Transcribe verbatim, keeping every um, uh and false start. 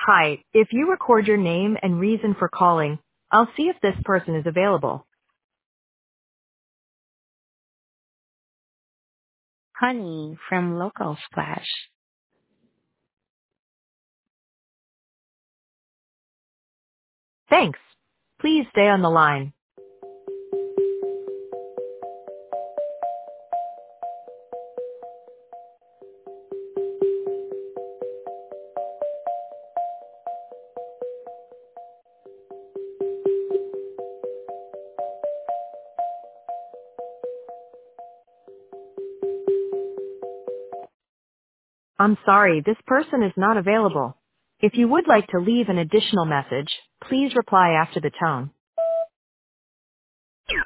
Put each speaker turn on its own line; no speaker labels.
Hi, if you record your name and reason for calling, I'll see if this person is available.
Honey from Local Splash.
Thanks. Please stay on the line. I'm sorry, this person is not available. If you would like to leave an additional message, please reply after the tone.